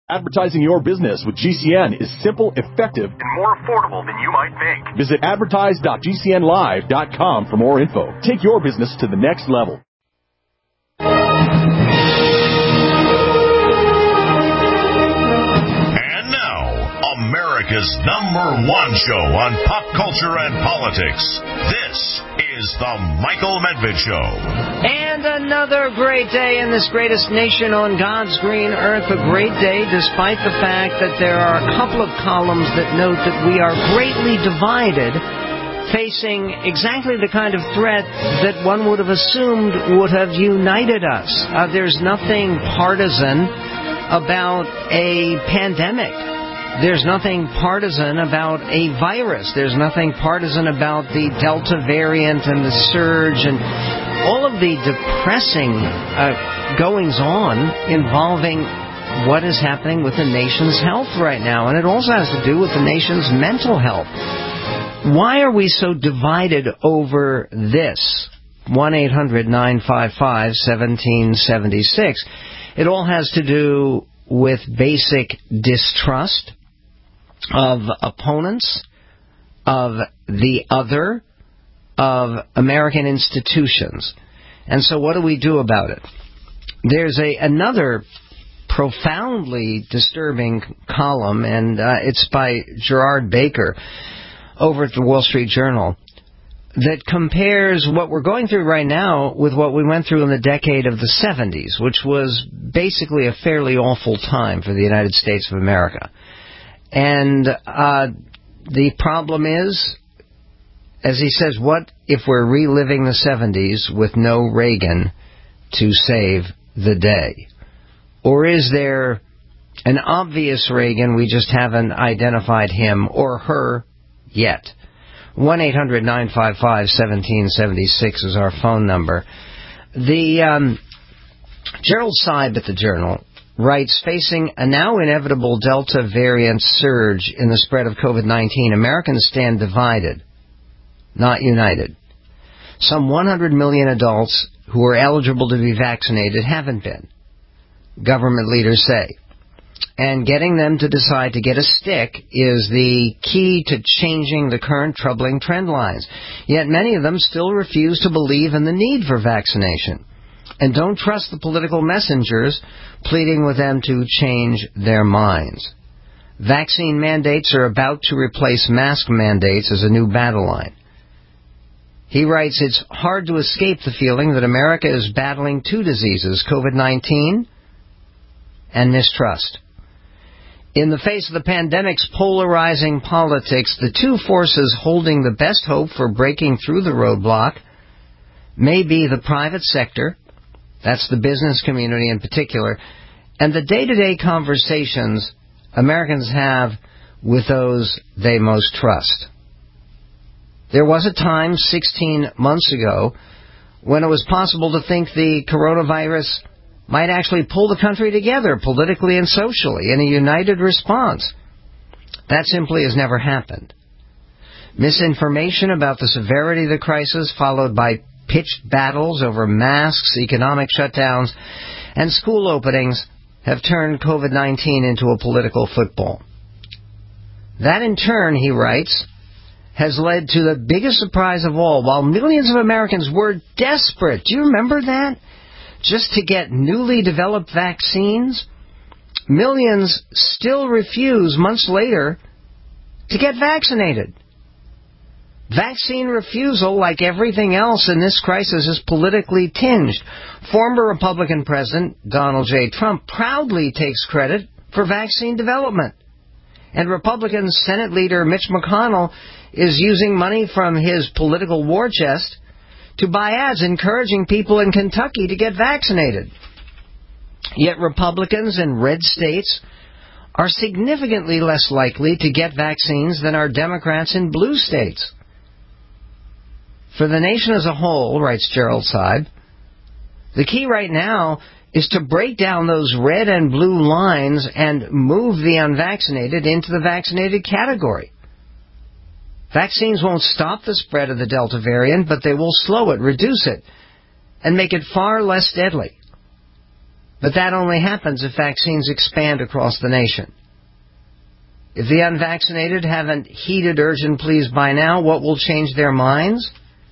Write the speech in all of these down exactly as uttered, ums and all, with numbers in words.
Advertising your business with G C N is simple, effective, and more affordable than you might think. Visit advertise dot g c n live dot com for more info. Take your business to the next level. And now, America's number one show on pop culture and politics. This is The Michael Medved Show. And another great day in this greatest nation on God's green earth. A great day despite the fact that there are a couple of columns that note that we are greatly divided, facing exactly the kind of threat that one would have assumed would have united us. Uh, there's nothing partisan about a pandemic. There's nothing partisan about a virus. There's nothing partisan about the Delta variant and the surge and all of the depressing uh, goings-on involving what is happening with the nation's health right now. And it also has to do with the nation's mental health. Why are we so divided over this? one eight hundred nine five five one seven seven six. It all has to do with basic distrust of opponents, of the other, of American institutions. And so what do we do about it? There's a another profoundly disturbing column, and uh, it's by Gerard Baker over at the Wall Street Journal, that compares what we're going through right now with what we went through in the decade of the seventies, which was basically a fairly awful time for the United States of America. And uh, the problem is, as he says, what if we're reliving the seventies with no Reagan to save the day? Or is there an obvious Reagan, we just haven't identified him or her yet? one eight hundred nine five five one seven seven six is our phone number. The um, Gerald Seib at the Journal writes, facing a now inevitable Delta variant surge in the spread of COVID nineteen, Americans stand divided, not united. Some one hundred million adults who are eligible to be vaccinated haven't been, government leaders say. And getting them to decide to get a stick is the key to changing the current troubling trend lines. Yet many of them still refuse to believe in the need for vaccination and don't trust the political messengers pleading with them to change their minds. Vaccine mandates are about to replace mask mandates as a new battle line. He writes, it's hard to escape the feeling that America is battling two diseases, COVID nineteen and mistrust. In the face of the pandemic's polarizing politics, the two forces holding the best hope for breaking through the roadblock may be the private sector, that's the business community in particular, and the day-to-day conversations Americans have with those they most trust. There was a time sixteen months ago when it was possible to think the coronavirus might actually pull the country together politically and socially in a united response. That simply has never happened. Misinformation about the severity of the crisis, followed by pitched battles over masks, economic shutdowns, and school openings, have turned COVID nineteen into a political football. That, in turn, he writes, has led to the biggest surprise of all. While millions of Americans were desperate, do you remember that? Just to get newly developed vaccines, millions still refuse months later to get vaccinated. Vaccine refusal, like everything else in this crisis, is politically tinged. Former Republican President Donald J. Trump proudly takes credit for vaccine development. And Republican Senate leader Mitch McConnell is using money from his political war chest to buy ads encouraging people in Kentucky to get vaccinated. Yet Republicans in red states are significantly less likely to get vaccines than are Democrats in blue states. For the nation as a whole, writes Gerald Seib, the key right now is to break down those red and blue lines and move the unvaccinated into the vaccinated category. Vaccines won't stop the spread of the Delta variant, but they will slow it, reduce it, and make it far less deadly. But that only happens if vaccines expand across the nation. If the unvaccinated haven't heeded urgent pleas by now, what will change their minds?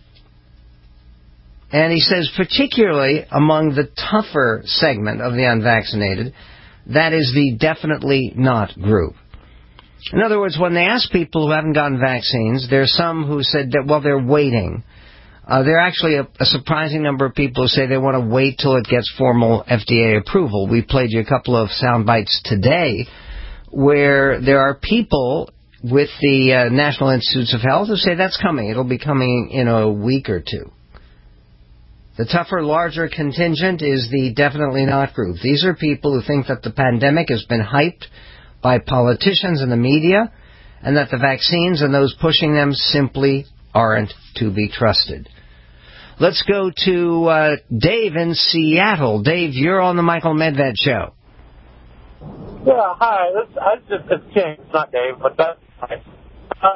And he says, particularly among the tougher segment of the unvaccinated, that is the definitely not group. In other words, when they ask people who haven't gotten vaccines, there's some who said that, well, they're waiting. Uh, there are actually a, a surprising number of people who say they want to wait till it gets formal F D A approval. We played you a couple of sound bites today where there are people with the uh, National Institutes of Health who say that's coming. It'll be coming in a week or two. The tougher, larger contingent is the definitely not group. These are people who think that the pandemic has been hyped by politicians and the media, and that the vaccines and those pushing them simply aren't to be trusted. Let's go to uh, Dave in Seattle. Dave, you're on the Michael Medved Show. Yeah, hi. This, I just, it's James, not Dave, but that's fine. Uh,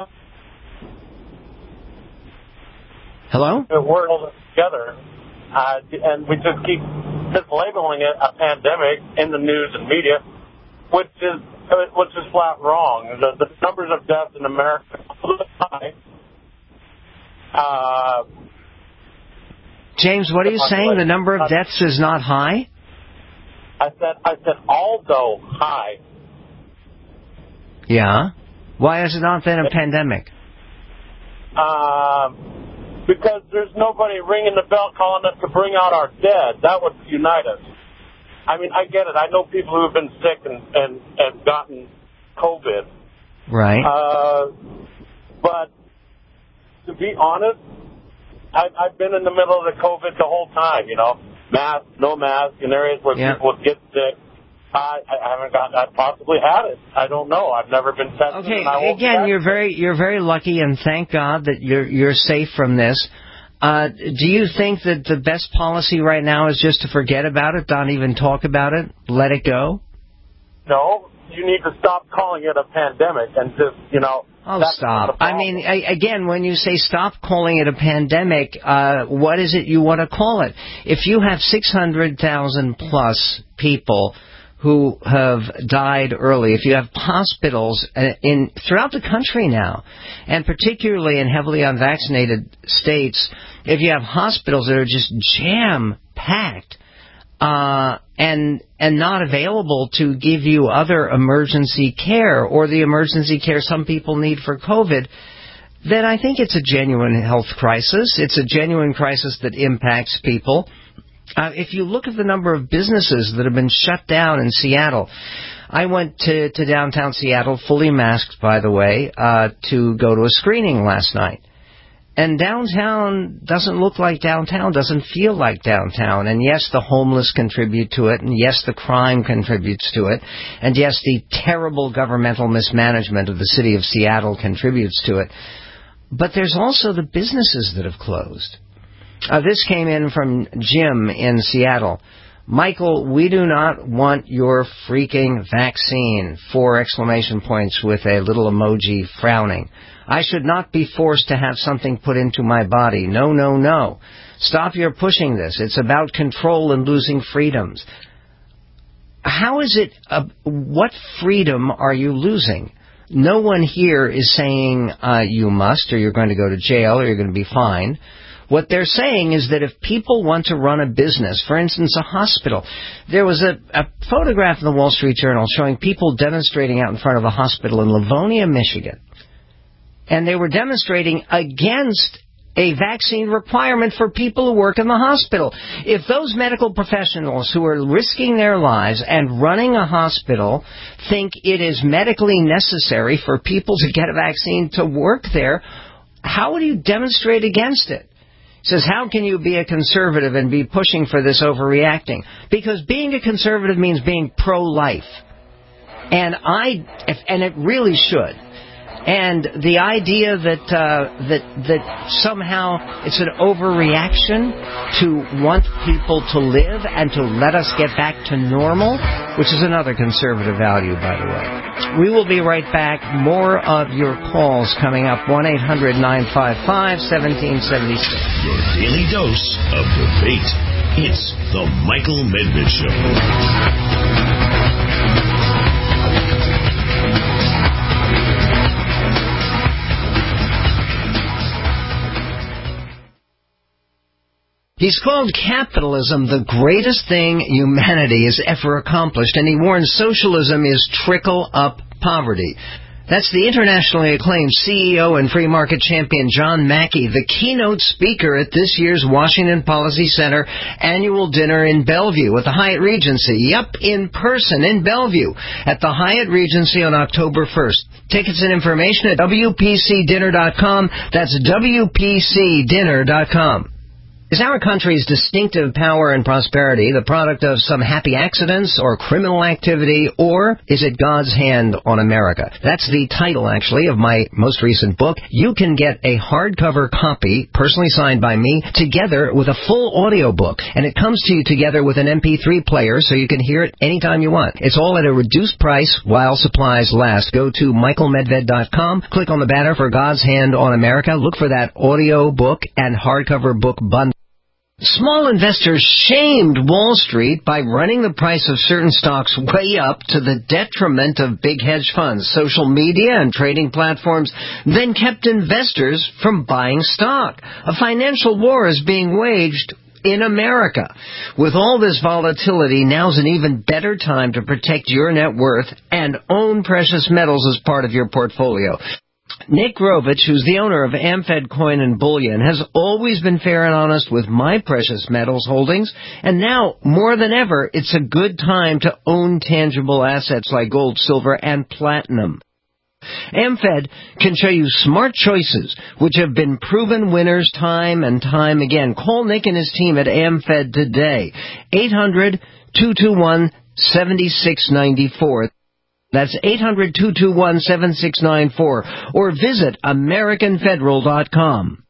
Hello? We're all together, uh, and we just keep mislabeling it a pandemic in the news and media, which is which is flat wrong. The, the numbers of deaths in America are high. Uh, James, what are you saying? The number of deaths is not high? I said, I said, although high. Yeah. Why is it not then a pandemic? Um, because there's nobody ringing the bell calling us to bring out our dead. That would unite us. I mean, I get it. I know people who have been sick and, and, and gotten COVID. Right. Uh, but to be honest, I, I've been in the middle of the COVID the whole time, you know. Mask, no mask, in areas where yeah. people would get sick. I, I haven't got. I possibly had it. I don't know. I've never been tested. Okay. And I Again, you're very you're very lucky, and thank God that you're you're safe from this. Uh, do you think that the best policy right now is just to forget about it, not even talk about it, let it go? No. You need to stop calling it a pandemic and just, you know. Oh, stop. I mean, I, again, when you say stop calling it a pandemic, uh, what is it you want to call it? If you have six hundred thousand plus people who have died early, if you have hospitals in throughout the country now, and particularly in heavily unvaccinated states, if you have hospitals that are just jam-packed, Uh, and and not available to give you other emergency care or the emergency care some people need for COVID, then I think it's a genuine health crisis. It's a genuine crisis that impacts people. Uh, if you look at the number of businesses that have been shut down in Seattle, I went to, to downtown Seattle, fully masked, by the way, uh, to go to a screening last night. And downtown doesn't look like downtown, doesn't feel like downtown. And yes, the homeless contribute to it, and yes, the crime contributes to it, and yes, the terrible governmental mismanagement of the city of Seattle contributes to it. But there's also the businesses that have closed. Uh, this came in from Jim in Seattle. Michael, we do not want your freaking vaccine. Four exclamation points with a little emoji frowning. I should not be forced to have something put into my body. No, no, no. Stop your pushing this. It's about control and losing freedoms. How is it, uh, what freedom are you losing? No one here is saying uh, you must, or you're going to go to jail, or you're going to be fined. What they're saying is that if people want to run a business, for instance, a hospital, there was a, a photograph in the Wall Street Journal showing people demonstrating out in front of a hospital in Livonia, Michigan. And they were demonstrating against a vaccine requirement for people who work in the hospital. If those medical professionals who are risking their lives and running a hospital think it is medically necessary for people to get a vaccine to work there, how would you demonstrate against it? He says, how can you be a conservative and be pushing for this overreacting? Because being a conservative means being pro-life. And I, if, and it really should. And the idea that uh, that that somehow it's an overreaction to want people to live and to let us get back to normal, which is another conservative value, by the way. We will be right back. More of your calls coming up. one eight hundred nine five five one seven seven six. Your daily dose of debate. It's the Michael Medved Show. He's called capitalism the greatest thing humanity has ever accomplished, and he warns socialism is trickle-up poverty. That's the internationally acclaimed C E O and free market champion John Mackey, the keynote speaker at this year's Washington Policy Center annual dinner in Bellevue at the Hyatt Regency. Yup, in person in Bellevue at the Hyatt Regency on October first. Tickets and information at W P C dinner dot com. That's W P C dinner dot com. Is our country's distinctive power and prosperity the product of some happy accidents or criminal activity, or is it God's hand on America? That's the title, actually, of my most recent book. You can get a hardcover copy, personally signed by me, together with a full audio book, and it comes to you together with an M P three player so you can hear it anytime you want. It's all at a reduced price while supplies last. Go to michael medved dot com, click on the banner for God's Hand on America, look for that audio book and hardcover book bundle. Small investors shamed Wall Street by running the price of certain stocks way up to the detriment of big hedge funds. Social media and trading platforms then kept investors from buying stock. A financial war is being waged in America. With all this volatility, now's an even better time to protect your net worth and own precious metals as part of your portfolio. Nick Grovich, who's the owner of Amfed Coin and Bullion, has always been fair and honest with my precious metals holdings, and now, more than ever, it's a good time to own tangible assets like gold, silver, and platinum. Amfed can show you smart choices, which have been proven winners time and time again. Call Nick and his team at Amfed today. eight hundred, two two one, seven six nine four. That's eight hundred, two two one, seven six nine four, or visit american federal dot com.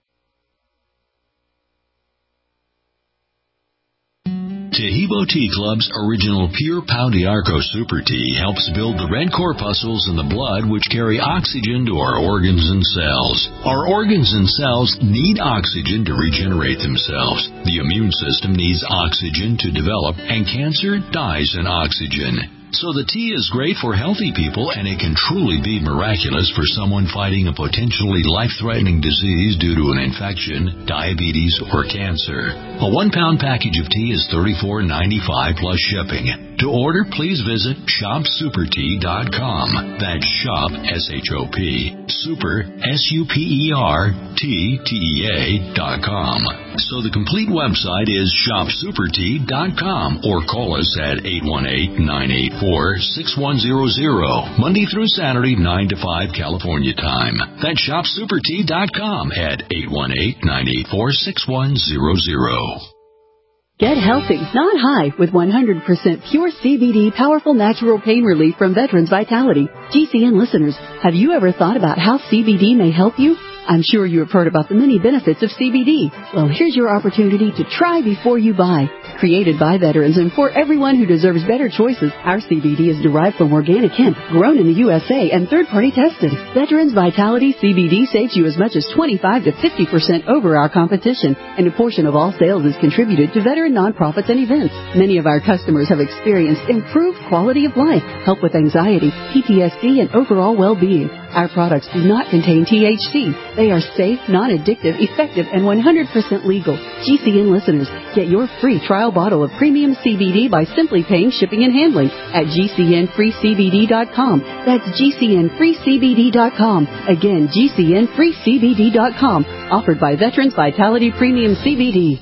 Taheebo Tea Club's original Pure Pau d'Arco Super Tea helps build the red corpuscles in the blood which carry oxygen to our organs and cells. Our organs and cells need oxygen to regenerate themselves. The immune system needs oxygen to develop, and cancer dies in oxygen. So the tea is great for healthy people, and it can truly be miraculous for someone fighting a potentially life-threatening disease due to an infection, diabetes, or cancer. A one-pound package of tea is thirty-four ninety-five plus shipping. To order, please visit shop super tea dot com. That's shop, S H O P, super, S U P E R, T, T E A, dot com. So the complete website is shop super tea dot com, or call us at eight one eight, nine eight four, six one zero zero, Monday through Saturday, nine to five California time. That's shop super tea dot com at eight one eight, nine eight four, six one zero zero. Get healthy, not high, with one hundred percent pure C B D powerful natural pain relief from Veterans Vitality. G C N listeners, have you ever thought about how C B D may help you? I'm sure you have heard about the many benefits of C B D. Well, here's your opportunity to try before you buy. Created by veterans and for everyone who deserves better choices, our C B D is derived from organic hemp, grown in the U S A and third-party tested. Veterans Vitality C B D saves you as much as twenty-five to fifty percent over our competition, and a portion of all sales is contributed to veteran nonprofits and events. Many of our customers have experienced improved quality of life, help with anxiety, P T S D, and overall well-being. Our products do not contain T H C. They are safe, non-addictive, effective, and one hundred percent legal. G C N listeners, get your free trial bottle of premium C B D by simply paying shipping and handling at G C N free C B D dot com. That's G C N free C B D dot com. Again, G C N free C B D dot com. Offered by Veterans Vitality Premium C B D.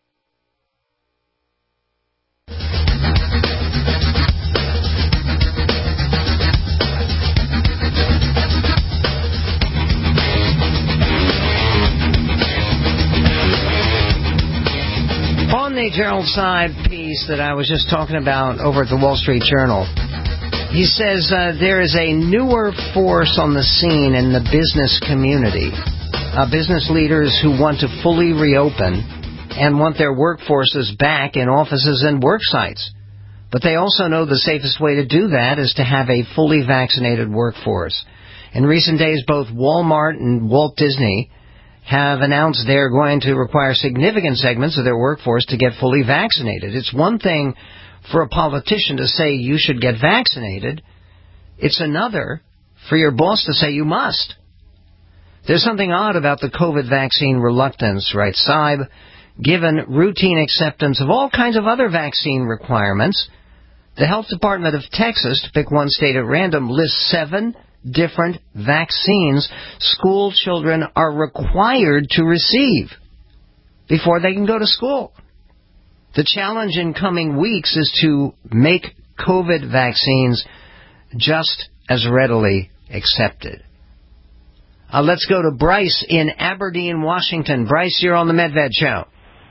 The Gerald Side piece that I was just talking about over at the Wall Street Journal. He says uh, there is a newer force on the scene in the business community. Uh, business leaders who want to fully reopen and want their workforces back in offices and work sites. But they also know the safest way to do that is to have a fully vaccinated workforce. In recent days, both Walmart and Walt Disney have announced they're going to require significant segments of their workforce to get fully vaccinated. It's one thing for a politician to say you should get vaccinated. It's another for your boss to say you must. There's something odd about the COVID vaccine reluctance, writes Saib, given routine acceptance of all kinds of other vaccine requirements. The Health Department of Texas, to pick one state at random, lists seven different vaccines school children are required to receive before they can go to school. The challenge in coming weeks is to make COVID vaccines just as readily accepted. Uh, let's go to Bryce in Aberdeen, Washington. Bryce, you're on the MedVed Show.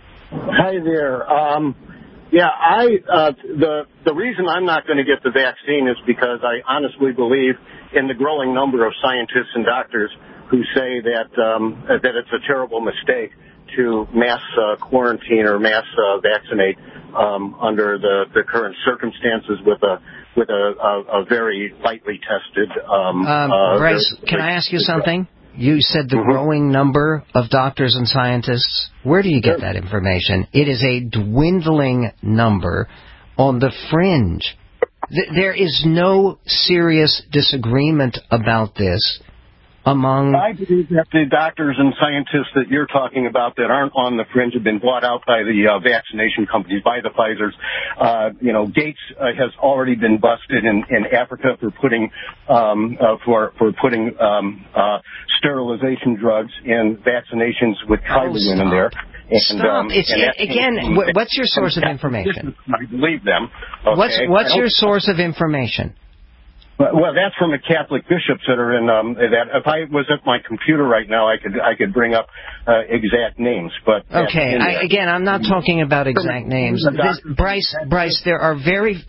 Hi there. Um, yeah, I uh, the the reason I'm not going to get the vaccine is because I honestly believe in the growing number of scientists and doctors who say that um, that it's a terrible mistake to mass uh, quarantine or mass uh, vaccinate um, under the, the current circumstances with a with a, a, a very lightly tested. Um, um, uh, Bryce, very, can I ask you something? You said the mm-hmm. growing number of doctors and scientists. Where do you get that information? It is a dwindling number on the fringe. Th- there is no serious disagreement about this among... I believe that the doctors and scientists that you're talking about that aren't on the fringe have been bought out by the uh, vaccination companies, by the Pfizers. Uh, you know, Gates uh, has already been busted in, in Africa for putting um, uh, for for putting um, uh, sterilization drugs in vaccinations with tribalism oh, in there. And, Stop. Um, it's, and again, what's your source of information? I believe them. Okay? What's what's your source of information? Well, that's from the Catholic bishops that are in um, that. If I was at my computer right now, I could I could bring up uh, exact names. But okay, I, again, I'm not talking about exact names. This, Bryce, Bryce, there are very.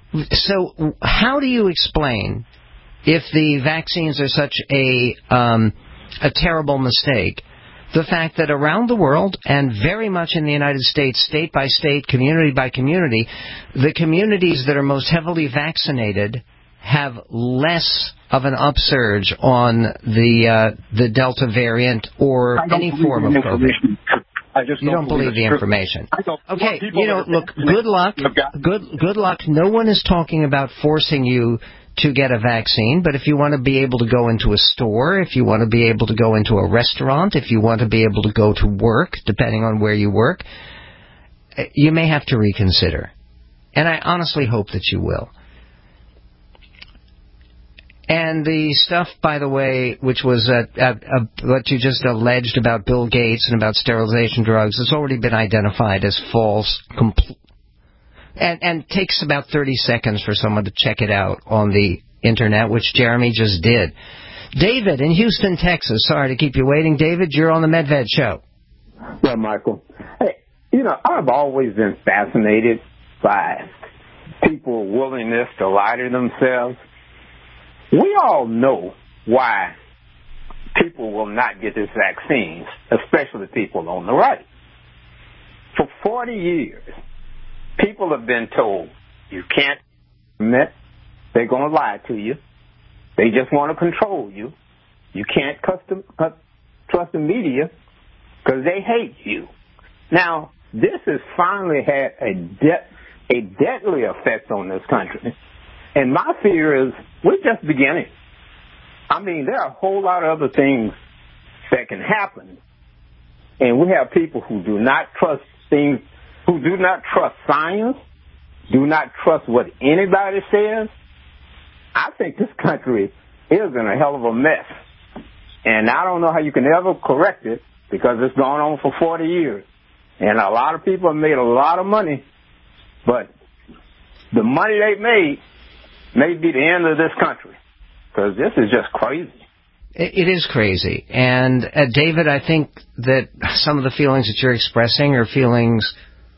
So, how do you explain if the vaccines are such a um, a terrible mistake? The fact that around the world, and very much in the United States, state by state, community by community, the communities that are most heavily vaccinated have less of an upsurge on the uh, the Delta variant or any form of COVID. I just you don't, don't believe, believe the information. Okay, you know, look, good luck. Good good luck. No one is talking about forcing you to get a vaccine, but if you want to be able to go into a store, if you want to be able to go into a restaurant, if you want to be able to go to work, depending on where you work, you may have to reconsider. And I honestly hope that you will. And the stuff, by the way, which was uh, uh, uh, what you just alleged about Bill Gates and about sterilization drugs, has already been identified as false, compl- and, and takes about thirty seconds for someone to check it out on the Internet, which Jeremy just did. David in Houston, Texas. Sorry to keep you waiting. David, you're on the MedVed Show. Yeah, Michael. Hey, you know, I've always been fascinated by people's willingness to lie to themselves. We all know why people will not get this vaccine, especially people on the right. For forty years, people have been told you can't admit, they're going to lie to you. They just want to control you. You can't custom, uh, trust the media because they hate you. Now, this has finally had a, de- a deadly effect on this country. And my fear is we're just beginning. I mean, there are a whole lot of other things that can happen. And we have people who do not trust things, who do not trust science, do not trust what anybody says. I think this country is in a hell of a mess. And I don't know how you can ever correct it because it's gone on for forty years. And a lot of people have made a lot of money. But the money they've made may be the end of this country, because this is just crazy. It is crazy. And, uh, David, I think that some of the feelings that you're expressing are feelings,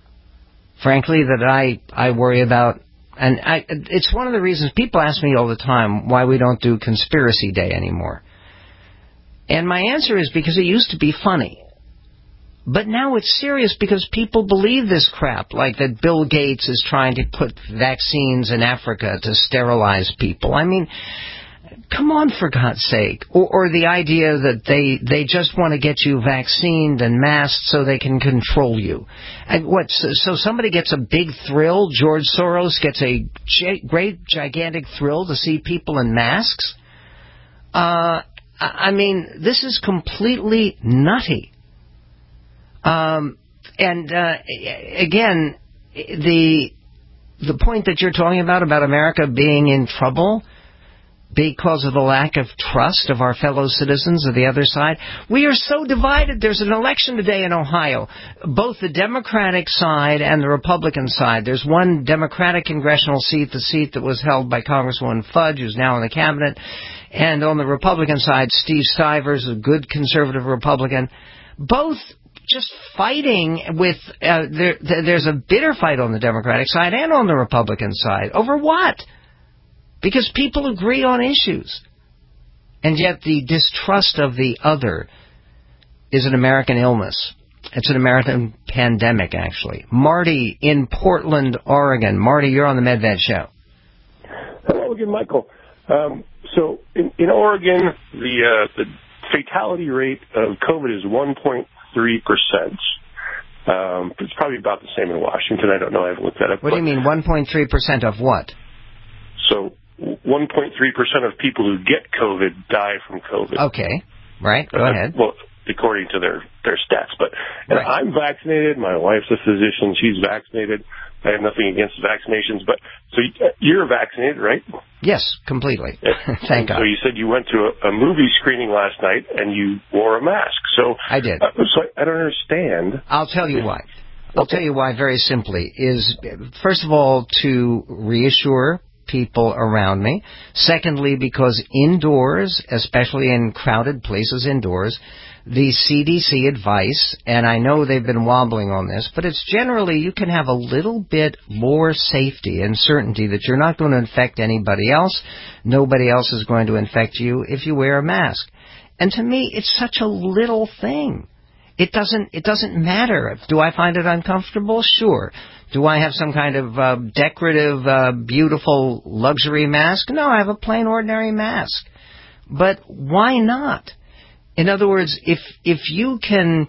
frankly, that I, I worry about. And I, it's one of the reasons people ask me all the time why we don't do Conspiracy Day anymore. And my answer is because it used to be funny. But now it's serious because people believe this crap, like that Bill Gates is trying to put vaccines in Africa to sterilize people. I mean, come on, for God's sake. Or, or the idea that they they just want to get you vaccinated and masked so they can control you. And what? So, so somebody gets a big thrill. George Soros gets a gi- great, gigantic thrill to see people in masks. Uh, I mean, this is completely nutty. Um, and uh, again, the the point that you're talking about about America being in trouble because of the lack of trust of our fellow citizens of the other side. We are so divided. There's an election today in Ohio. Both the Democratic side and the Republican side. There's one Democratic congressional seat, the seat that was held by Congresswoman Fudge, who's now in the cabinet. And on the Republican side, Steve Stivers, a good conservative Republican. Both just fighting with, uh, there, there's a bitter fight on the Democratic side and on the Republican side. Over what? Because people agree on issues. And yet the distrust of the other is an American illness. It's an American pandemic, actually. Marty in Portland, Oregon. Marty, you're on the MedVed Show. Hello again, Michael. Um, so in, in Oregon, the, uh, the fatality rate of COVID is one point three percent. Um, it's probably about the same in Washington. I don't know. I haven't looked that up. What do you mean, one point three percent of what? So one point three percent of people who get COVID die from COVID. Okay. Right. Go uh, ahead. Well, according to their, their stats. But and right. I'm vaccinated. My wife's a physician. She's vaccinated. I have nothing against vaccinations. But so you're vaccinated, right? Yes, completely. And, Thank and God. So you said you went to a, a movie screening last night and you wore a mask. So I did. Uh, so I don't understand. I'll tell you why. I'll Okay. tell you why very simply. Is first of all, to reassure people around me. Secondly, because indoors, especially in crowded places indoors, the C D C advice, and I know they've been wobbling on this, but it's generally you can have a little bit more safety and certainty that you're not going to infect anybody else. Nobody else is going to infect you if you wear a mask. And to me, it's such a little thing. It doesn't, it doesn't matter. Do I find it uncomfortable? Sure. Do I have some kind of uh, decorative, uh, beautiful luxury mask? No, I have a plain, ordinary mask. But why not? In other words, if if you can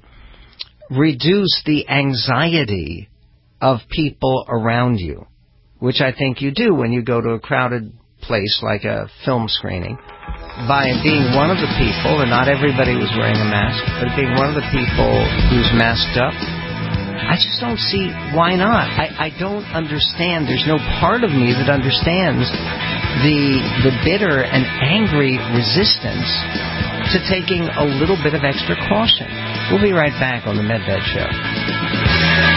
reduce the anxiety of people around you, which I think you do when you go to a crowded place like a film screening, by being one of the people, and not everybody was wearing a mask, but being one of the people who's masked up, I just don't see why not. I, I don't understand. There's no part of me that understands the the bitter and angry resistance to taking a little bit of extra caution. We'll be right back on the MedVed Show.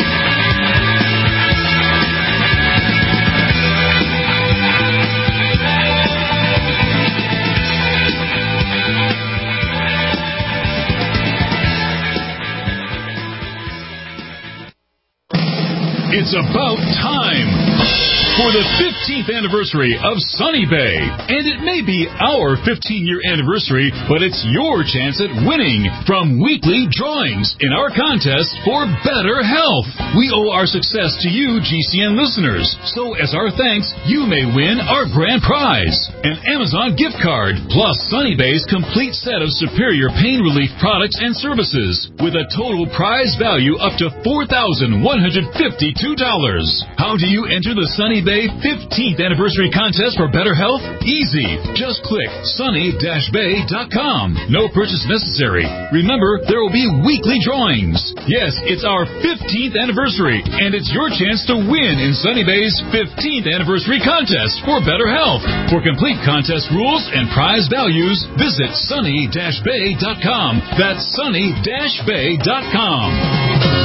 It's about time for the fifteenth anniversary of Sunny Bay. And it may be our fifteen-year anniversary, but it's your chance at winning from weekly drawings in our contest for better health. We owe our success to you, G C N listeners. So as our thanks, you may win our grand prize, an Amazon gift card, plus Sunny Bay's complete set of superior pain relief products and services, with a total prize value up to four thousand one hundred fifty-two dollars. How do you enter the Sunny Bay fifteenth anniversary contest for better health? Easy. Just click sunny dash bay dot com. No purchase necessary. Remember, there will be weekly drawings. Yes, it's our fifteenth anniversary, and it's your chance to win in Sunny Bay's fifteenth anniversary contest for better health. For complete contest rules and prize values, visit sunny dash bay dot com. That's sunny dash bay dot com.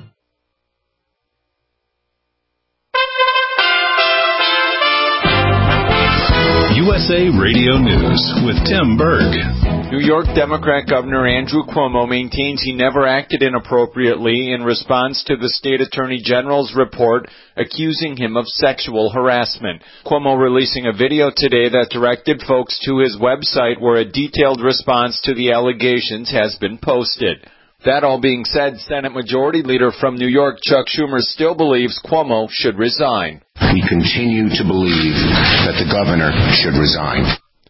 U S A Radio News with Tim Berg. New York Democrat Governor Andrew Cuomo maintains he never acted inappropriately in response to the state attorney general's report accusing him of sexual harassment. Cuomo releasing a video today that directed folks to his website where a detailed response to the allegations has been posted. That all being said, Senate Majority Leader from New York, Chuck Schumer, still believes Cuomo should resign. We continue to believe that the governor should resign.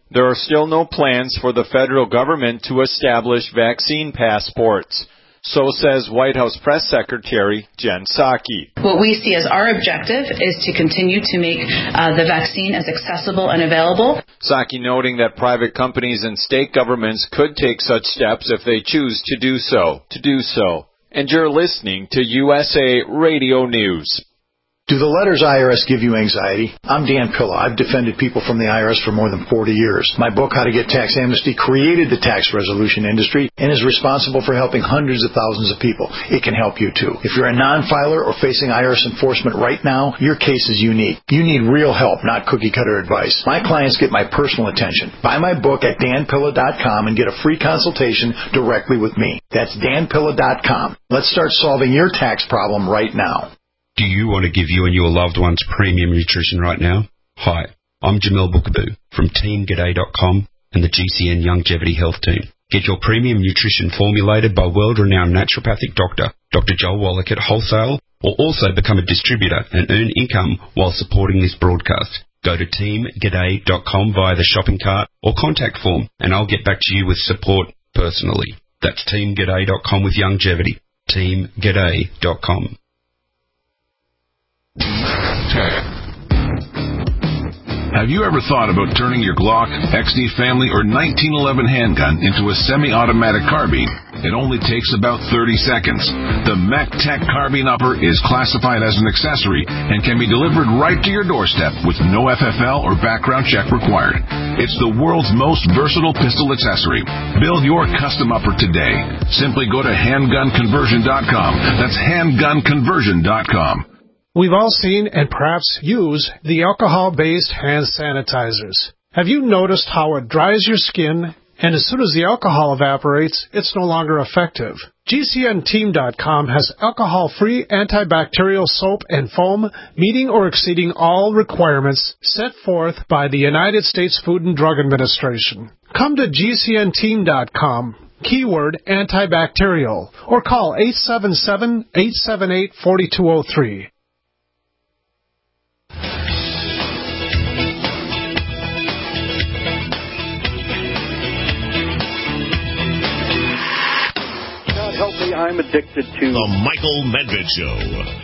There are still no plans for the federal government to establish vaccine passports. So says White House Press Secretary Jen Psaki. What we see as our objective is to continue to make uh, the vaccine as accessible and available. Psaki noting that private companies and state governments could take such steps if they choose to do so. To do so. And you're listening to U S A Radio News. Do the letters I R S give you anxiety? I'm Dan Pilla. I've defended people from the I R S for more than forty years. My book, How to Get Tax Amnesty, created the tax resolution industry and is responsible for helping hundreds of thousands of people. It can help you, too. If you're a non-filer or facing I R S enforcement right now, your case is unique. You need real help, not cookie-cutter advice. My clients get my personal attention. Buy my book at dan pilla dot com and get a free consultation directly with me. That's dan pilla dot com. Let's start solving your tax problem right now. Do you want to give you and your loved ones premium nutrition right now? Hi, I'm Jamel Bookaboo from team g'day dot com and the G C N Longevity Health Team. Get your premium nutrition formulated by world-renowned naturopathic doctor, Doctor Joel Wallach at wholesale, or also become a distributor and earn income while supporting this broadcast. Go to team g'day dot com via the shopping cart or contact form, and I'll get back to you with support personally. That's team g'day dot com with longevity. team g'day dot com. Have you ever thought about turning your Glock, X D Family, or nineteen eleven handgun into a semi-automatic carbine? It only takes about thirty seconds. The MacTech Carbine Upper is classified as an accessory and can be delivered right to your doorstep with no F F L or background check required. It's the world's most versatile pistol accessory. Build your custom upper today. Simply go to handgun conversion dot com. That's handgun conversion dot com. We've all seen and perhaps use the alcohol-based hand sanitizers. Have you noticed how it dries your skin, and as soon as the alcohol evaporates, it's no longer effective? G C N team dot com has alcohol-free antibacterial soap and foam meeting or exceeding all requirements set forth by the United States Food and Drug Administration. Come to G C N team dot com. Keyword antibacterial, or call eight seven seven, eight seven eight, four two zero three. I'm addicted to The Michael Medved Show.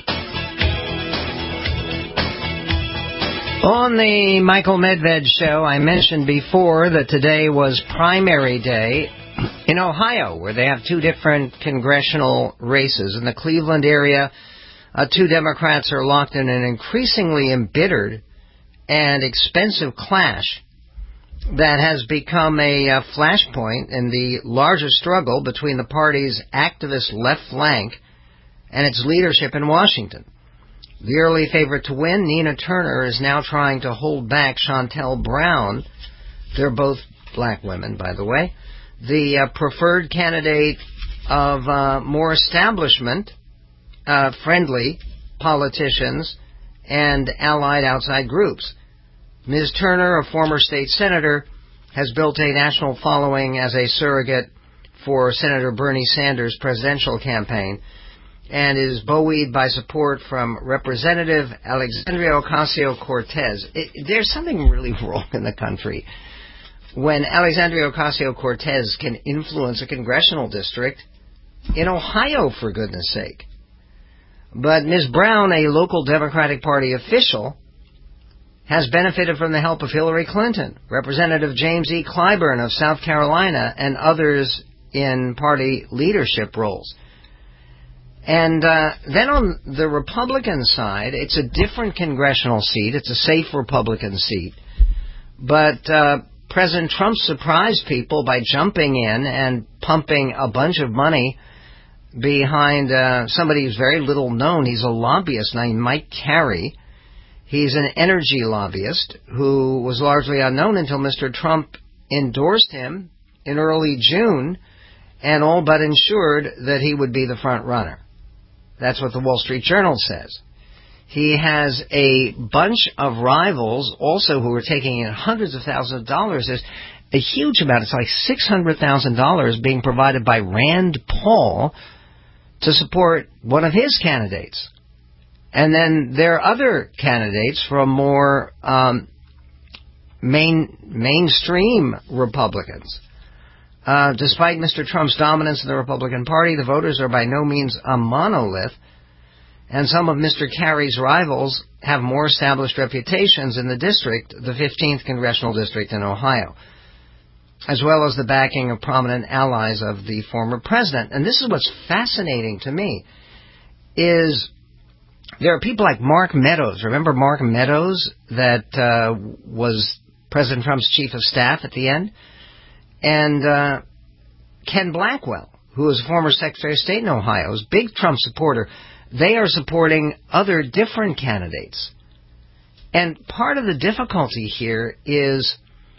On the Michael Medved Show, I mentioned before that today was primary day in Ohio, where they have two different congressional races. In the Cleveland area, uh, two Democrats are locked in an increasingly embittered and expensive clash that has become a uh, flashpoint in the larger struggle between the party's activist left flank and its leadership in Washington. The early favorite to win, Nina Turner, is now trying to hold back Shontel Brown. They're both black women, by the way. The uh, preferred candidate of uh, more establishment-friendly uh, politicians and allied outside groups. Miz Turner, a former state senator, has built a national following as a surrogate for Senator Bernie Sanders' presidential campaign and is buoyed by support from Representative Alexandria Ocasio-Cortez. It, there's something really wrong in the country when Alexandria Ocasio-Cortez can influence a congressional district in Ohio, for goodness sake. But Miz Brown, a local Democratic Party official, has benefited from the help of Hillary Clinton, Representative James E. Clyburn of South Carolina, and others in party leadership roles. And uh, then on the Republican side, it's a different congressional seat. It's a safe Republican seat. But uh, President Trump surprised people by jumping in and pumping a bunch of money behind uh, somebody who's very little known. He's a lobbyist named Mike Carey. He's an energy lobbyist who was largely unknown until Mister Trump endorsed him in early June and all but ensured that he would be the front runner. That's what the Wall Street Journal says. He has a bunch of rivals also who are taking in hundreds of thousands of dollars. There's a huge amount. It's like six hundred thousand dollars being provided by Rand Paul to support one of his candidates. And then there are other candidates from more um, main mainstream Republicans. Uh, despite Mister Trump's dominance in the Republican Party, the voters are by no means a monolith, and some of Mister Kerry's rivals have more established reputations in the district, the fifteenth Congressional District in Ohio, as well as the backing of prominent allies of the former president. And this is what's fascinating to me, is there are people like Mark Meadows. Remember Mark Meadows that uh, was President Trump's chief of staff at the end? And uh, Ken Blackwell, who was a former Secretary of State in Ohio, is a big Trump supporter. They are supporting other different candidates. And part of the difficulty here is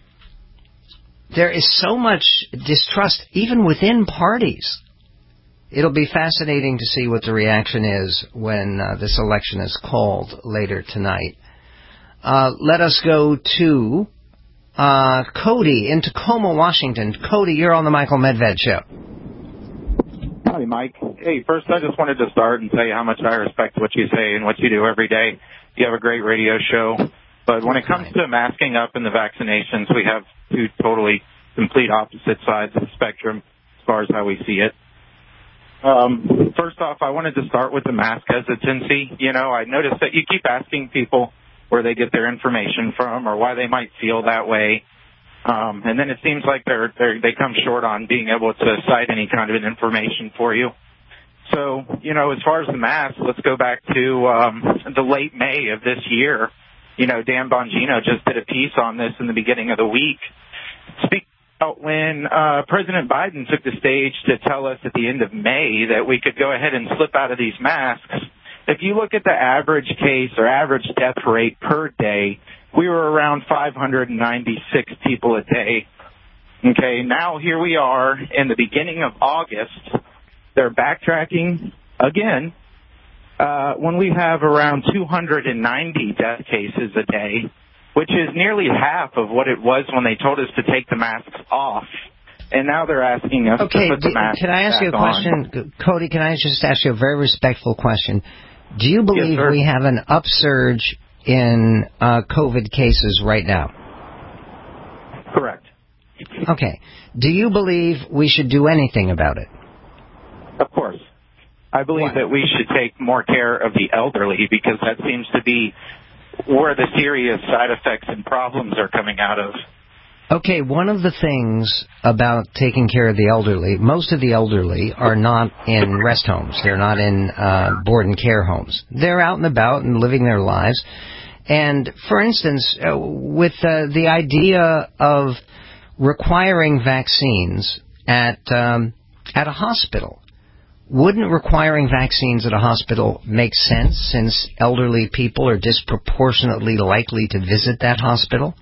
there is so much distrust, even within parties. It'll be fascinating to see what the reaction is when uh, this election is called later tonight. Uh, let us go to uh, Cody in Tacoma, Washington. Cody, you're on the Michael Medved Show. Hi, Mike. Hey, first I just wanted to start and tell you how much I respect what you say and what you do every day. You have a great radio show. But when it comes to masking up and the vaccinations, we have two totally complete opposite sides of the spectrum as far as how we see it. Um, first off, I wanted to start with the mask hesitancy. You know, I noticed that you keep asking people where they get their information from or why they might feel that way. Um, and then it seems like they're, they're, they come short on being able to cite any kind of information for you. So, you know, as far as the mask, let's go back to um, the late May of this year. You know, Dan Bongino just did a piece on this in the beginning of the week. Speaking about when uh, President Biden took the stage to tell us at the end of May that we could go ahead and slip out of these masks, if you look at the average case or average death rate per day, we were around five hundred ninety-six people a day. Okay, now here we are in the beginning of August. They're backtracking again uh, when we have around two hundred ninety death cases a day, which is nearly half of what it was when they told us to take the masks off. And now they're asking us okay, to put the masks can I ask you a question? On. Cody, can I just ask you a very respectful question? Do you believe yes, we have an upsurge in uh, COVID cases right now? Correct. Okay. Do you believe we should do anything about it? Of course. I believe Why? that we should take more care of the elderly because that seems to be where the serious side effects and problems are coming out of. Okay, one of the things about taking care of the elderly, most of the elderly are not in rest homes. They're not in uh, board and care homes. They're out and about and living their lives. And, for instance, uh, with uh, the idea of requiring vaccines at um, at a hospital, wouldn't requiring vaccines at a hospital make sense since elderly people are disproportionately likely to visit that hospital?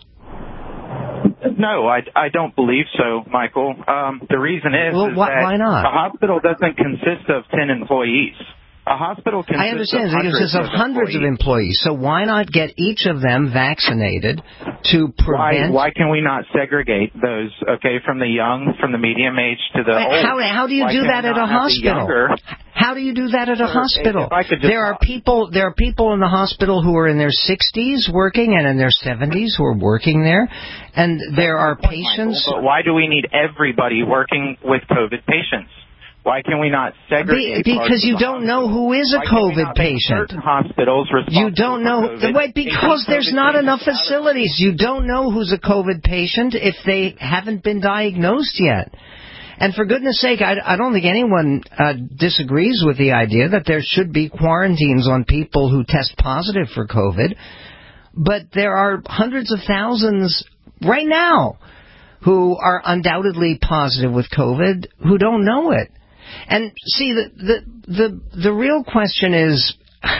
No, I, I don't believe so, Michael. Um, the reason is, well, is wh- that why not? a hospital doesn't consist of ten employees. A hospital consists I understand. of It consists of, of hundreds employees. of employees. So why not get each of them vaccinated to prevent... Why, why can we not segregate those, okay, from the young, from the medium age to the old? How, how do you why do that at a hospital? How do you do that at a hospital? If I could just There are people There are people in the hospital who are in their sixties working and in their seventies who are working there. And there are patients... Michael, but why do we need everybody working with COVID patients? Why can we not segregate? Be, because you don't know who is a COVID patient. Certain hospitals you don't know. Wait, because there's not enough facilities. You don't know who's a COVID patient if they haven't been diagnosed yet. And for goodness sake, I, I don't think anyone uh, disagrees with the idea that there should be quarantines on people who test positive for COVID. But there are hundreds of thousands right now who are undoubtedly positive with COVID who don't know it. And see, the the the, the real question is,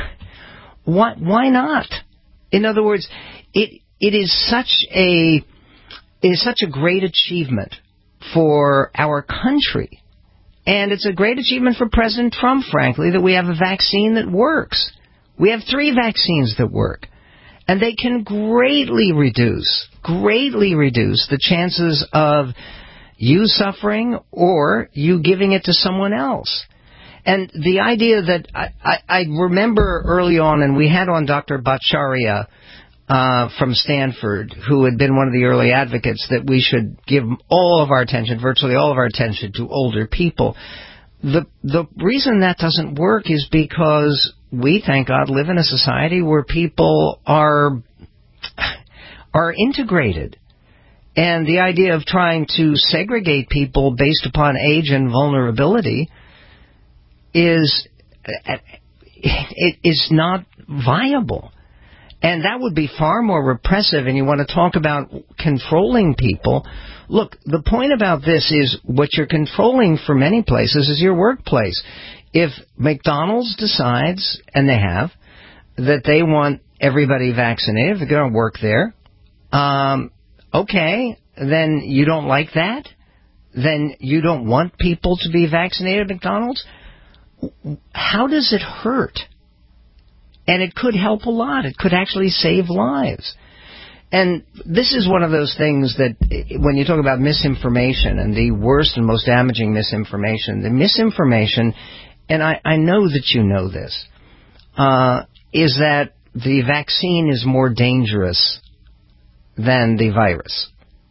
why why not? In other words, it it is such a it is such a great achievement for our country, and it's a great achievement for President Trump, frankly, that we have a vaccine that works. We have three vaccines that work, and they can greatly reduce greatly reduce the chances of you suffering or you giving it to someone else. And the idea that I, I, I remember early on, and we had on Doctor Bhattacharya uh, from Stanford, who had been one of the early advocates that we should give all of our attention, virtually all of our attention, to older people. The the reason that doesn't work is because we, thank God, live in a society where people are are integrated. And the idea of trying to segregate people based upon age and vulnerability is it is not viable. And that would be far more repressive, and you want to talk about controlling people. Look, the point about this is what you're controlling for many places is your workplace. If McDonald's decides, and they have, that they want everybody vaccinated, if they're going to work there, um, okay, then you don't like that? Then you don't want people to be vaccinated at McDonald's? How does it hurt? And it could help a lot. It could actually save lives. And this is one of those things that when you talk about misinformation and the worst and most damaging misinformation, the misinformation, and I, I know that you know this, uh, is that the vaccine is more dangerous than the virus.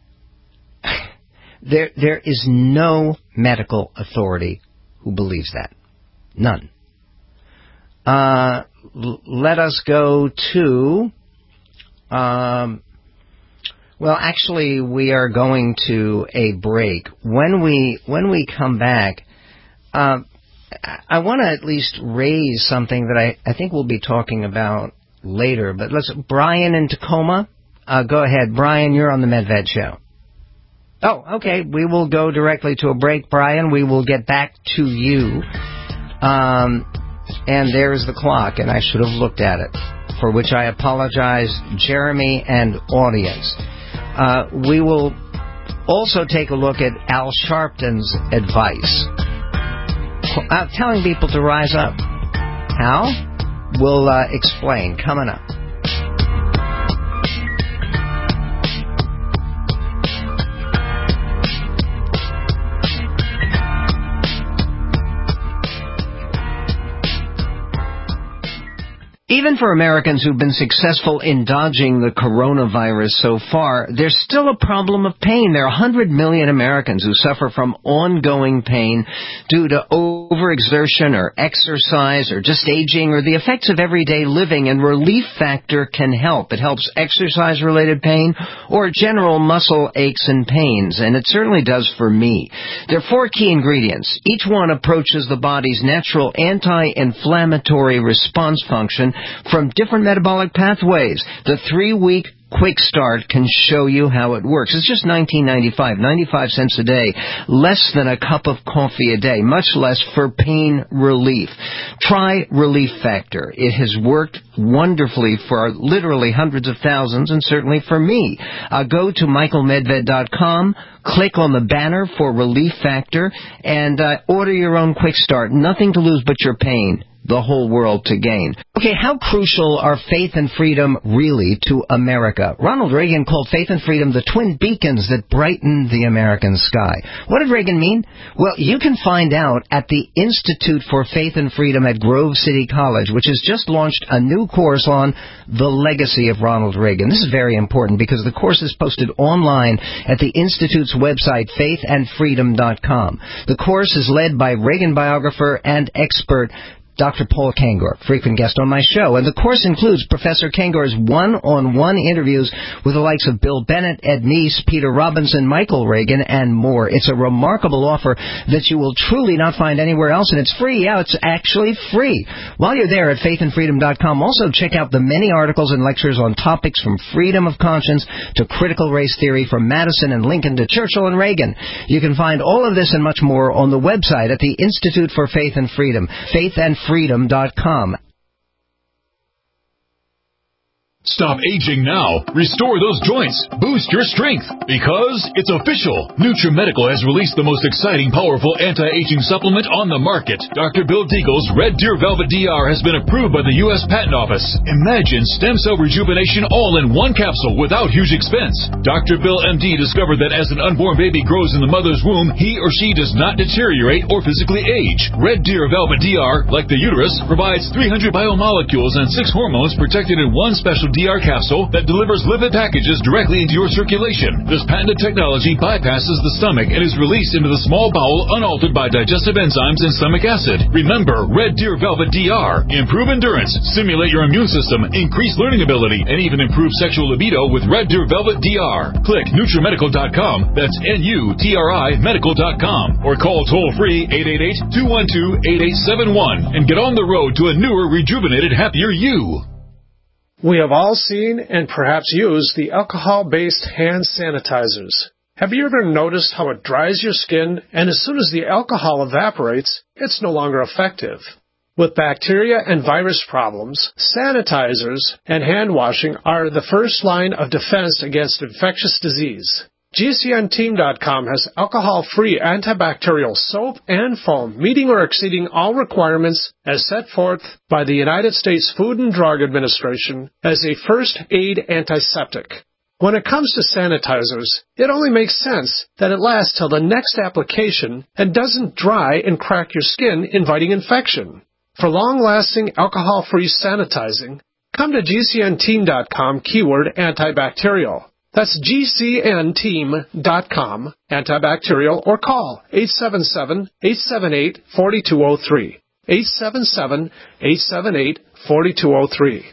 there, there is no medical authority who believes that. None. Uh, l- let us go to, um, well, actually, we are going to a break. When we when we come back, uh, I want to at least raise something that I, I think we'll be talking about later. But let's, Brian in Tacoma, uh, go ahead. Brian, you're on the MedVed Show. Oh, okay. We will go directly to a break, Brian. We will get back to you. Um, and there's the clock, and I should have looked at it, for which I apologize, Jeremy and audience. Uh, we will also take a look at Al Sharpton's advice, uh, telling people to rise up. How? We'll uh, explain coming up. Even for Americans who've been successful in dodging the coronavirus so far, there's still a problem of pain. There are one hundred million Americans who suffer from ongoing pain due to overexertion or exercise or just aging or the effects of everyday living, and Relief Factor can help. It helps exercise-related pain or general muscle aches and pains, and it certainly does for me. There are four key ingredients. Each one approaches the body's natural anti-inflammatory response function from different metabolic pathways. The three-week Quick Start can show you how it works. It's just nineteen ninety-five, ninety-five cents a day, less than a cup of coffee a day, much less for pain relief. Try Relief Factor. It has worked wonderfully for literally hundreds of thousands, and certainly for me. Uh, go to michael medved dot com, click on the banner for Relief Factor, and uh, order your own Quick Start. Nothing to lose but your pain. The whole world to gain. Okay, how crucial are faith and freedom really to America? Ronald Reagan called faith and freedom the twin beacons that brighten the American sky. What did Reagan mean? Well, you can find out at the Institute for Faith and Freedom at Grove City College, which has just launched a new course on the legacy of Ronald Reagan. This is very important because the course is posted online at the Institute's website, faith and freedom dot com. The course is led by Reagan biographer and expert Doctor Paul Kengor, frequent guest on my show. And the course includes Professor Kengor's one-on-one interviews with the likes of Bill Bennett, Ed Meese, Peter Robinson, Michael Reagan, and more. It's a remarkable offer that you will truly not find anywhere else, and it's free. Yeah, it's actually free. While you're there at faith and freedom dot com, also check out the many articles and lectures on topics from freedom of conscience to critical race theory, from Madison and Lincoln to Churchill and Reagan. You can find all of this and much more on the website at the Institute for Faith and Freedom, faith and freedom dot com. Stop aging now. Restore those joints. Boost your strength. Because it's official. NutriMedical has released the most exciting, powerful anti-aging supplement on the market. Doctor Bill Deagle's Red Deer Velvet D R has been approved by the U S Patent Office. Imagine stem cell rejuvenation all in one capsule without huge expense. Doctor Bill M D discovered that as an unborn baby grows in the mother's womb, he or she does not deteriorate or physically age. Red Deer Velvet D R, like the uterus, provides three hundred biomolecules and six hormones protected in one special Velvet D R capsule that delivers lipid packages directly into your circulation. This patented technology bypasses the stomach and is released into the small bowel unaltered by digestive enzymes and stomach acid. Remember, Red Deer Velvet D R. Improve endurance, stimulate your immune system, increase learning ability, and even improve sexual libido with Red Deer Velvet D R. Click NutriMedical dot com. That's N U T R I medical dot com. Or call toll-free eight eight eight, two one two, eight eight seven one and get on the road to a newer, rejuvenated, happier you. We have all seen and perhaps used the alcohol-based hand sanitizers. Have you ever noticed how it dries your skin, and as soon as the alcohol evaporates, it's no longer effective? With bacteria and virus problems, sanitizers and hand washing are the first line of defense against infectious disease. G C N team dot com has alcohol-free antibacterial soap and foam meeting or exceeding all requirements as set forth by the United States Food and Drug Administration as a first aid antiseptic. When it comes to sanitizers, it only makes sense that it lasts till the next application and doesn't dry and crack your skin, inviting infection. For long-lasting alcohol-free sanitizing, come to G C N team dot com keyword antibacterial. That's G C N team dot com, antibacterial, or call eight seven seven, eight seven eight, four two zero three, eight seven seven, eight seven eight, four two zero three.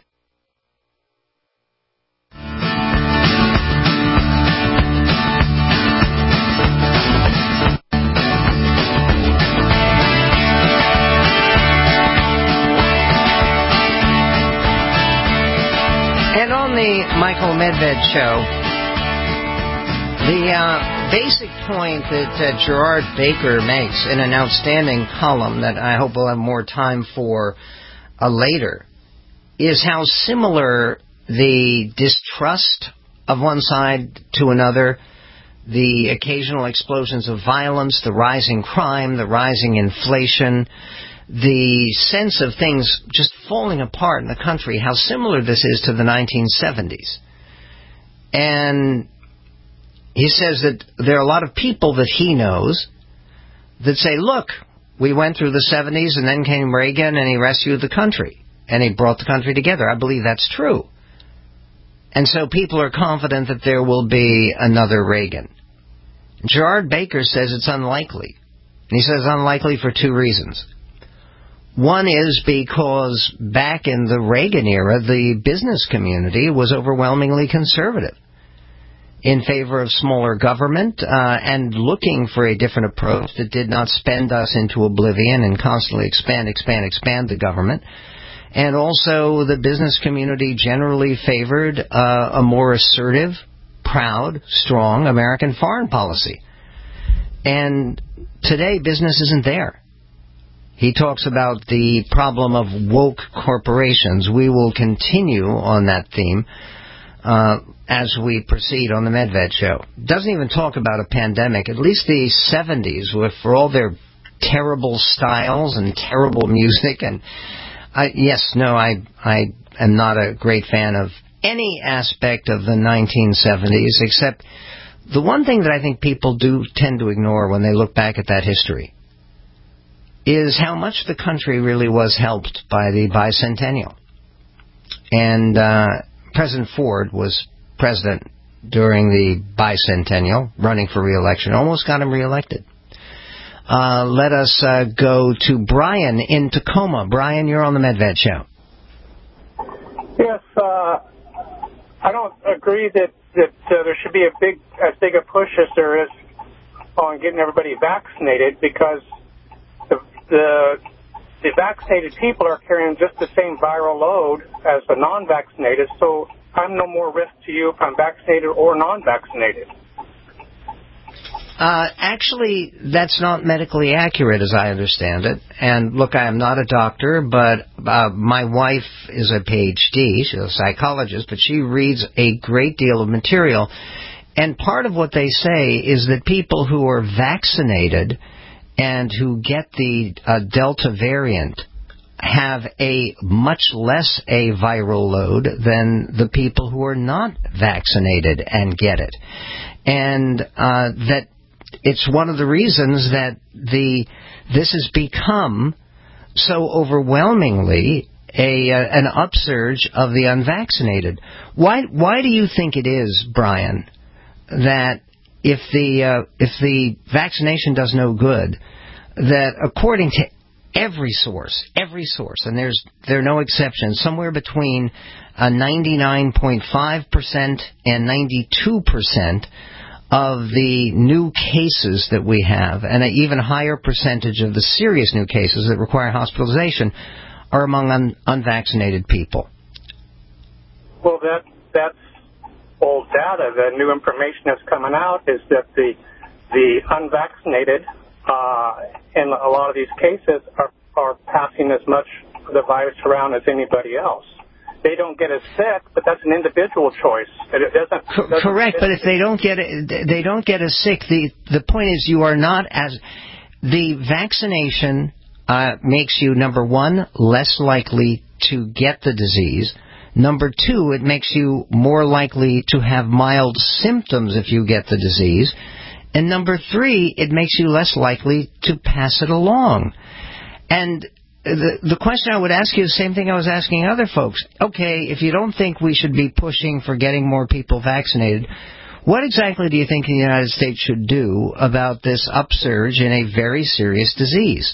And on the Michael Medved Show, the uh, basic point that uh, Gerard Baker makes in an outstanding column that I hope we'll have more time for uh, later is how similar the distrust of one side to another, the occasional explosions of violence, the rising crime, the rising inflation, the sense of things just falling apart in the country, how similar this is to the nineteen seventies. And he says that there are a lot of people that he knows that say, look, we went through the seventies and then came Reagan and he rescued the country and he brought the country together. I believe that's true. And so people are confident that there will be another Reagan. Gerard Baker says it's unlikely. And he says unlikely for two reasons. One is because back in the Reagan era, the business community was overwhelmingly conservative, in favor of smaller government, uh, and looking for a different approach that did not spend us into oblivion and constantly expand, expand, expand the government. And also the business community generally favored uh, a more assertive, proud, strong American foreign policy. And today business isn't there. He talks about the problem of woke corporations. We will continue on that theme Uh, as we proceed on the Medved Show. Doesn't even talk about a pandemic. At least the seventies, with for all their terrible styles and terrible music, and I, yes, no, I I am not a great fan of any aspect of the nineteen seventies, except the one thing that I think people do tend to ignore when they look back at that history is how much the country really was helped by the bicentennial. And uh President Ford was president during the bicentennial, running for re-election. Almost got him re-elected. Uh, let us uh, go to Brian in Tacoma. Brian, you're on the Medved Show. Yes, uh, I don't agree that, that uh, there should be a big, as big a push as there is on getting everybody vaccinated, because the, the The vaccinated people are carrying just the same viral load as the non-vaccinated, so I'm no more risk to you if I'm vaccinated or non-vaccinated. Uh, actually, that's not medically accurate, as I understand it. And look, I am not a doctor, but uh, my wife is a P H D. She's a psychologist, but she reads a great deal of material. And part of what they say is that people who are vaccinated and who get the uh, Delta variant have a much less a viral load than the people who are not vaccinated and get it. And uh, that it's one of the reasons that the this has become so overwhelmingly a uh, an upsurge of the unvaccinated. Why why do you think it is, Brian, that if the uh, if the vaccination does no good, that according to every source, every source, and there's there are no exceptions, somewhere between uh, ninety-nine point five percent and ninety-two percent of the new cases that we have, and an even higher percentage of the serious new cases that require hospitalization, are among un- unvaccinated people? Well, that that's old data. The new information that's coming out is that the the unvaccinated, uh, in a lot of these cases, are, are passing as much of the virus around as anybody else. They don't get as sick, but that's an individual choice. It doesn't. Co- doesn't correct, but if they don't get it, they don't get as sick. The the point is, you are not as the vaccination uh, makes you, number one, less likely to get the disease. Number two, it makes you more likely to have mild symptoms if you get the disease. And number three, it makes you less likely to pass it along. And the the question I would ask you is the same thing I was asking other folks. Okay, if you don't think we should be pushing for getting more people vaccinated, what exactly do you think the United States should do about this upsurge in a very serious disease?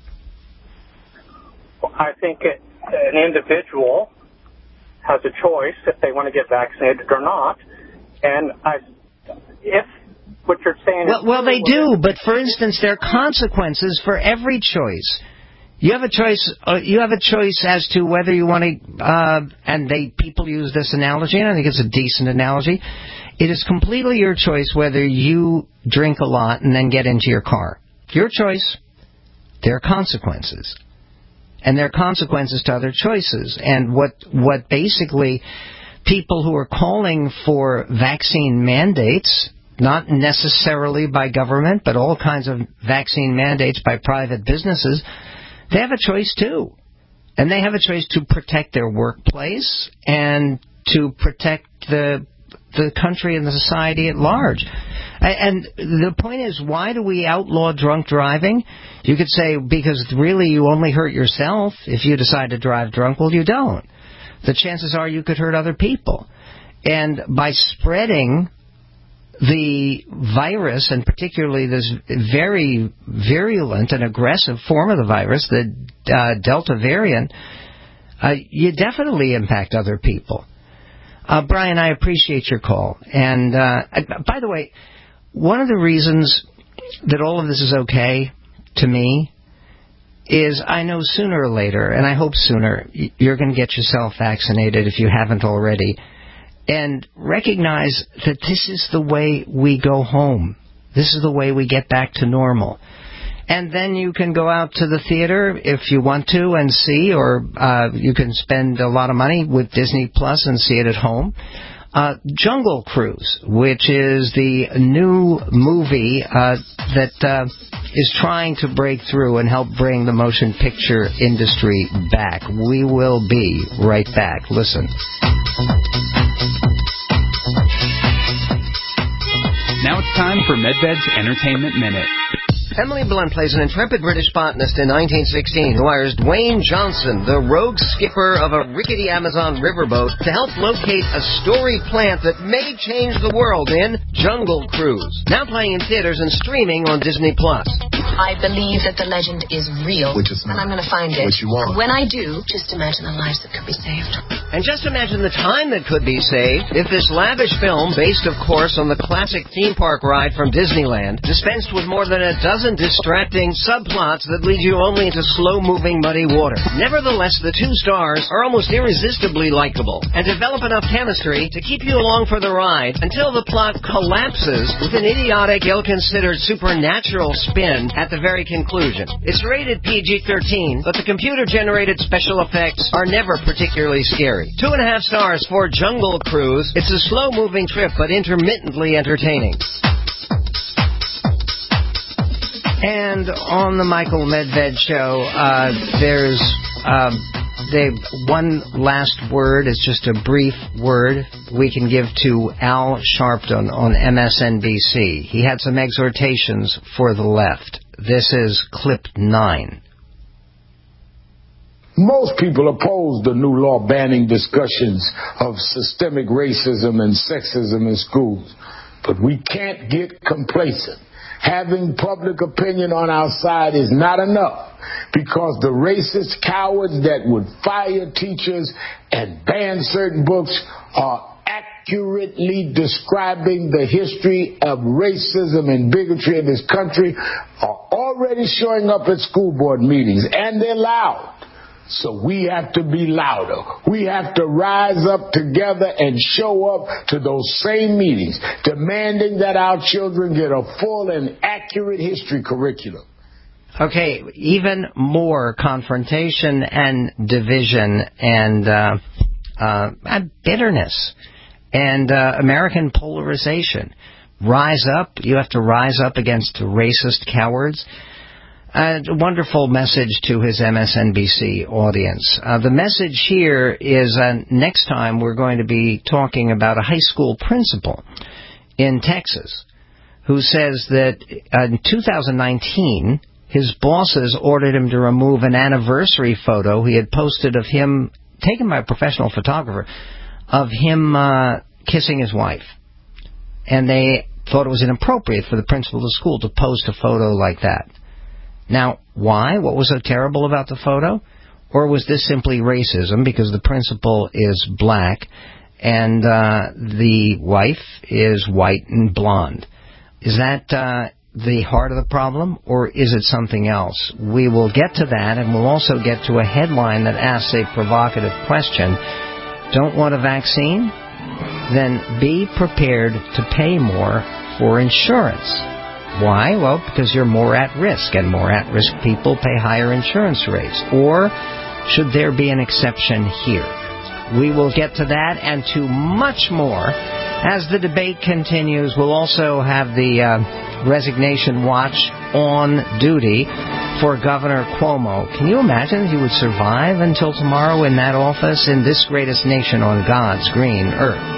I think it, an individual has a choice if they want to get vaccinated or not. And I, if what you're saying well, is... Well, they do, but for instance, there are consequences for every choice. You have a choice. Uh, you have a choice as to whether you want to. Uh, and they people use this analogy, and I think it's a decent analogy. It is completely your choice whether you drink a lot and then get into your car. Your choice. There are consequences, and there are consequences to other choices. And what what basically people who are calling for vaccine mandates, not necessarily by government, but all kinds of vaccine mandates by private businesses. They have a choice, too. And they have a choice to protect their workplace and to protect the the country and the society at large. And the point is, why do we outlaw drunk driving? You could say, because really you only hurt yourself if you decide to drive drunk. Well, you don't. The chances are you could hurt other people. And by spreading the virus, and particularly this very virulent and aggressive form of the virus, the uh, Delta variant, uh, you definitely impact other people. Uh, Brian, I appreciate your call. And uh, by the way, one of the reasons that all of this is okay to me is I know sooner or later, and I hope sooner, you're going to get yourself vaccinated if you haven't already. And recognize that this is the way we go home. This is the way we get back to normal. And then you can go out to the theater if you want to and see, or uh, you can spend a lot of money with Disney Plus and see it at home. Uh, Jungle Cruise, which is the new movie uh, that uh, is trying to break through and help bring the motion picture industry back. We will be right back. Listen. Now it's time for MedVed's Entertainment Minute. Emily Blunt plays an intrepid British botanist in nineteen sixteen who hires Dwayne Johnson, the rogue skipper of a rickety Amazon riverboat, to help locate a story plant that may change the world in Jungle Cruise. Now playing in theaters and streaming on Disney Plus. I believe that the legend is real, Which is and I'm going to find it. What you want. When I do, just imagine the lives that could be saved. And just imagine the time that could be saved if this lavish film, based of course on the classic theme park ride from Disneyland, dispensed with more than a dozen distracting subplots that lead you only into slow-moving, muddy water. Nevertheless, the two stars are almost irresistibly likable and develop enough chemistry to keep you along for the ride until the plot collapses with an idiotic, ill-considered supernatural spin at the very conclusion. It's rated P G thirteen, but the computer-generated special effects are never particularly scary. Two and a half stars for Jungle Cruise. It's a slow-moving trip, but intermittently entertaining. And on the Michael Medved show, uh, there's uh, they, one last word. It's just a brief word we can give to Al Sharpton on M S N B C. He had some exhortations for the left. This is clip nine. Most people oppose the new law banning discussions of systemic racism and sexism in schools. But we can't get complacent. Having public opinion on our side is not enough, because the racist cowards that would fire teachers and ban certain books are accurately describing the history of racism and bigotry in this country, are already showing up at school board meetings, and they're loud. So we have to be louder. We have to rise up together and show up to those same meetings, demanding that our children get a full and accurate history curriculum. Okay, even more confrontation and division and uh, uh, and bitterness and uh, American polarization. Rise up. You have to rise up against racist cowards. A wonderful message to his M S N B C audience. Uh, the message here is uh, next time we're going to be talking about a high school principal in Texas who says that in two thousand nineteen, his bosses ordered him to remove an anniversary photo he had posted of him, taken by a professional photographer, of him uh, kissing his wife. And they thought it was inappropriate for the principal of the school to post a photo like that. Now, why? What was so terrible about the photo? Or was this simply racism because the principal is black and uh, the wife is white and blonde? Is that uh, the heart of the problem, or is it something else? We will get to that, and we'll also get to a headline that asks a provocative question. Don't want a vaccine? Then be prepared to pay more for insurance. Why? Well, because you're more at risk, and more at-risk people pay higher insurance rates. Or should there be an exception here? We will get to that and to much more as the debate continues. We'll also have the uh, resignation watch on duty for Governor Cuomo. Can you imagine if he would survive until tomorrow in that office in this greatest nation on God's green earth?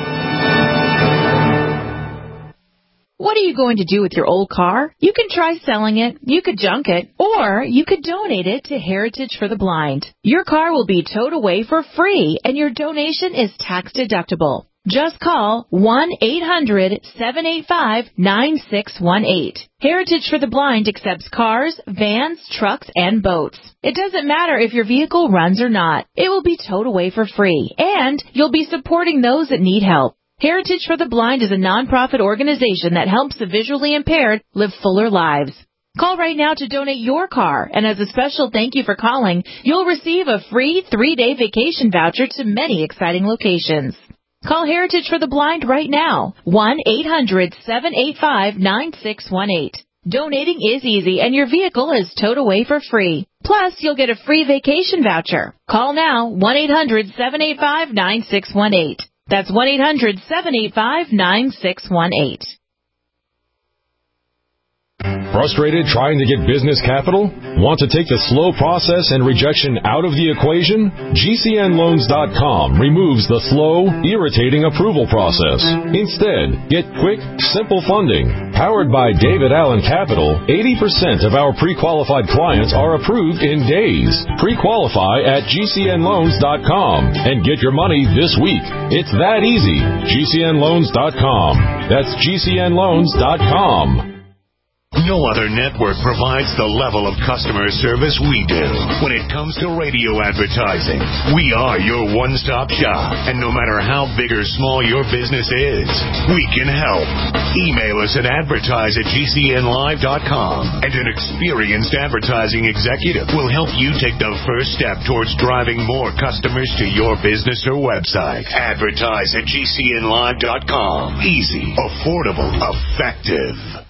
What are you going to do with your old car? You can try selling it, you could junk it, or you could donate it to Heritage for the Blind. Your car will be towed away for free, and your donation is tax deductible. Just call one eight hundred seven eight five nine six one eight. Heritage for the Blind accepts cars, vans, trucks, and boats. It doesn't matter if your vehicle runs or not. It will be towed away for free, and you'll be supporting those that need help. Heritage for the Blind is a nonprofit organization that helps the visually impaired live fuller lives. Call right now to donate your car, and as a special thank you for calling, you'll receive a free three-day vacation voucher to many exciting locations. Call Heritage for the Blind right now, one eight hundred seven eight five nine six one eight. Donating is easy, and your vehicle is towed away for free. Plus, you'll get a free vacation voucher. Call now, one eight hundred seven eight five nine six one eight. That's one eight hundred seven eight five nine six one eight. Frustrated trying to get business capital? Want to take the slow process and rejection out of the equation? G C N loans dot com removes the slow, irritating approval process. Instead, get quick, simple funding. Powered by David Allen Capital, eighty percent of our pre-qualified clients are approved in days. Pre-qualify at G C N loans dot com and get your money this week. It's that easy. G C N loans dot com. That's G C N loans dot com. No other network provides the level of customer service we do. When it comes to radio advertising, we are your one-stop shop. And no matter how big or small your business is, we can help. Email us at advertise at G C N live dot com, and an experienced advertising executive will help you take the first step towards driving more customers to your business or website. Advertise at G C N live dot com. Easy, affordable, effective.